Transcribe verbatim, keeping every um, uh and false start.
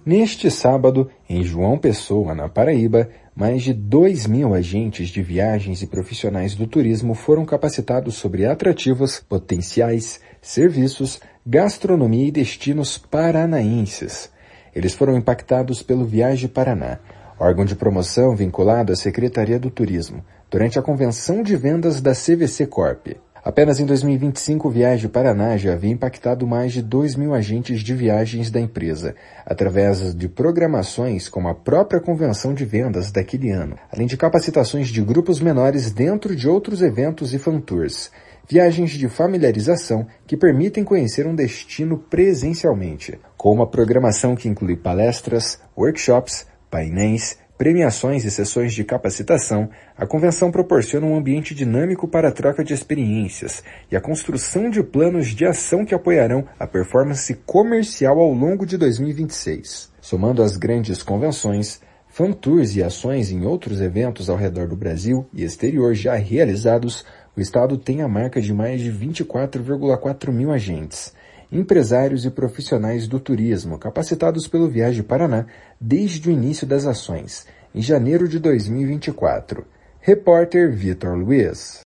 Neste sábado, em João Pessoa, na Paraíba, mais de dois mil agentes de viagens e profissionais do turismo foram capacitados sobre atrativos, potenciais, serviços, gastronomia e destinos paranaenses. Eles foram impactados pelo Viaje Paraná, órgão de promoção vinculado à Secretaria do Turismo, durante a convenção de vendas da C V C Corp. Apenas em dois mil e vinte e cinco, o Viaje Paraná já havia impactado mais de dois mil agentes de viagens da empresa, através de programações como a própria convenção de vendas daquele ano, além de capacitações de grupos menores dentro de outros eventos e fan-tours. Viagens de familiarização que permitem conhecer um destino presencialmente, com uma programação que inclui palestras, workshops, painéis, premiações e sessões de capacitação. A convenção proporciona um ambiente dinâmico para a troca de experiências e a construção de planos de ação que apoiarão a performance comercial ao longo de dois mil e vinte e seis. Somando as grandes convenções, fan-tours e ações em outros eventos ao redor do Brasil e exterior já realizados, o Estado tem a marca de mais de vinte e quatro vírgula quatro mil agentes, empresários e profissionais do turismo capacitados pelo Viaje Paraná desde o início das ações, em janeiro de dois mil e vinte e quatro. Repórter Vitor Luiz.